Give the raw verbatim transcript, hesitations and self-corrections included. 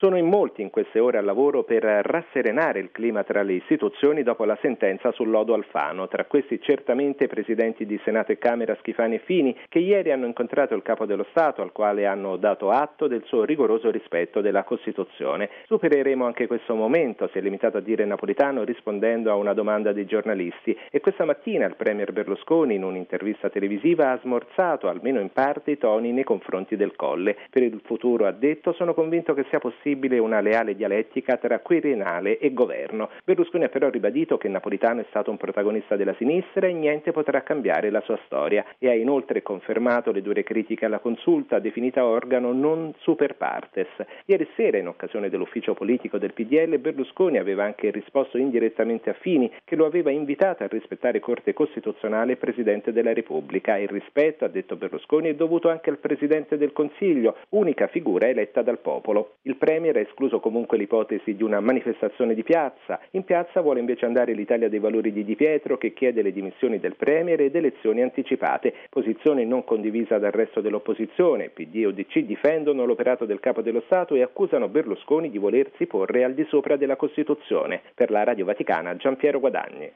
Sono in molti in queste ore al lavoro per rasserenare il clima tra le istituzioni dopo la sentenza sul lodo Alfano. Tra questi certamente i presidenti di Senato e Camera Schifani e Fini, che ieri hanno incontrato il Capo dello Stato, al quale hanno dato atto del suo rigoroso rispetto della Costituzione. Supereremo anche questo momento, si è limitato a dire Napolitano rispondendo a una domanda dei giornalisti. E questa mattina il premier Berlusconi, in un'intervista televisiva, ha smorzato almeno in parte i toni nei confronti del Colle. Per il futuro, ha detto, sono convinto che sia possibile una leale dialettica tra Quirinale e governo. Berlusconi ha però ribadito che Napolitano è stato un protagonista della sinistra e niente potrà cambiare la sua storia, e ha inoltre confermato le dure critiche alla consulta, definita organo non super partes. Ieri sera, in occasione dell'ufficio politico del P D L, Berlusconi aveva anche risposto indirettamente a Fini, che lo aveva invitato a rispettare Corte Costituzionale e Presidente della Repubblica. Il rispetto, ha detto Berlusconi, è dovuto anche al Presidente del Consiglio, unica figura eletta dal popolo. Il Premier ha escluso comunque l'ipotesi di una manifestazione di piazza. In piazza vuole invece andare l'Italia dei Valori di Di Pietro, che chiede le dimissioni del Premier ed elezioni anticipate, posizione non condivisa dal resto dell'opposizione. P D e U D C difendono l'operato del Capo dello Stato e accusano Berlusconi di volersi porre al di sopra della Costituzione. Per la Radio Vaticana, Gianpiero Guadagni.